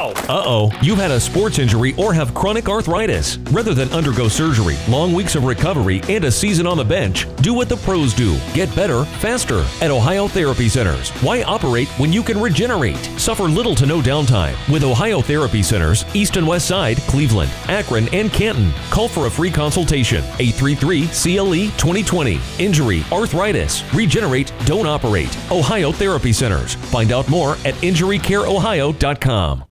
Ow! Uh-oh, you've had a sports injury or have chronic arthritis. Rather than undergo surgery, long weeks of recovery, and a season on the bench, do what the pros do. Get better, faster. At Ohio Therapy Centers, why operate when you can regenerate? Suffer little to no downtime. With Ohio Therapy Centers, East and West Side, Cleveland, Akron, and Canton. Call for a free consultation. 833-CLE-2020. Injury, arthritis, regenerate, don't operate. Ohio Therapy Centers. Find out more at injurycareohio.com.